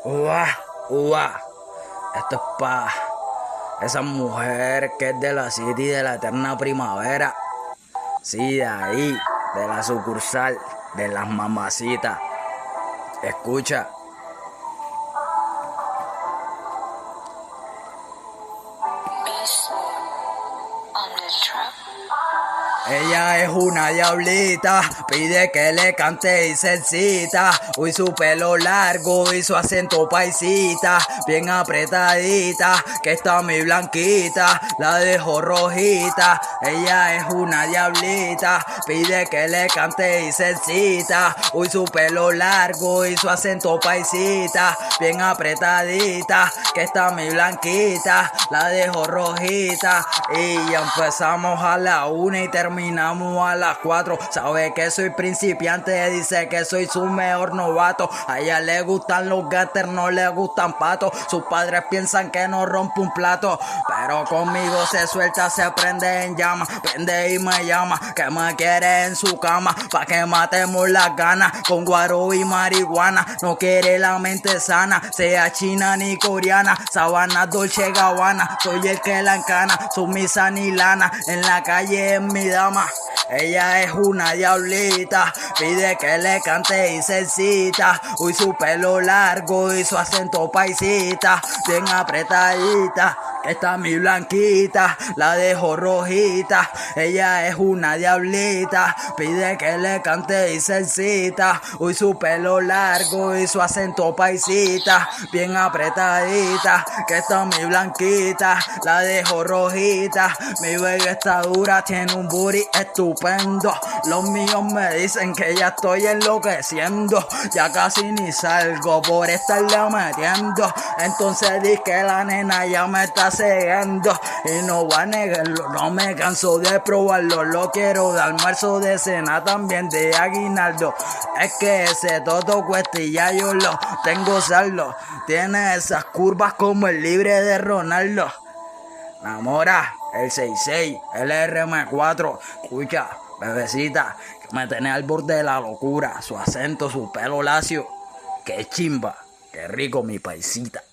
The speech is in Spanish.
Uah, uah. Esto es pa' esa mujer que es de la City de la eterna primavera. Sí, de ahí, de la sucursal, de las mamacitas. Escucha. Ella es una diablita, pide que le cante y se excita. Uy, su pelo largo y su acento paisita, bien apretadita, que está mi blanquita, la dejo rojita. Ella es una diablita, pide que le cante y se excita. Uy, su pelo largo y su acento paisita, bien apretadita, que está mi blanquita, la dejo rojita. Y ya empezamos a la 1 y terminamos a las 4. Sabe que soy principiante, dice que soy su mejor novato. A ella le gustan los gaters, no le gustan patos. Sus padres piensan que no rompe un plato, pero conmigo se suelta, se prende en llama. Prende y me llama, que me quiere en su cama, pa' que matemos las ganas con guaro y marihuana. No quiere la mente sana, sea china ni coreana. Sabana, Dolce Gabbana, soy el que la encana. Sumisa ni lana, en la calle es mi dama. Ella es una diablita, pide que le cante y se excita. Uy, su pelo largo y su acento paisita, bien apretadita, que está mi blanquita, la dejo rojita. Ella es una diablita, pide que le cante y se excita. Uy, su pelo largo y su acento paisita, bien apretadita, que está mi blanquita, la dejo rojita. Mi bebé está dura, tiene un booty estupendo. Los míos me dicen que ya estoy enloqueciendo, ya casi ni salgo por estarle metiendo. Entonces di que la nena ya me está siguiendo y no voy a negarlo, no me canso de probarlo. Lo quiero de almuerzo, de cena, también de aguinaldo. Es que ese todo cuesta y ya yo lo tengo saldo. Tiene esas curvas como el libre de Ronaldo. Namora, el 66, el RM4. Escucha, bebecita, que me tenés al borde de la locura. Su acento, su pelo lacio. Qué chimba, qué rico mi paisita.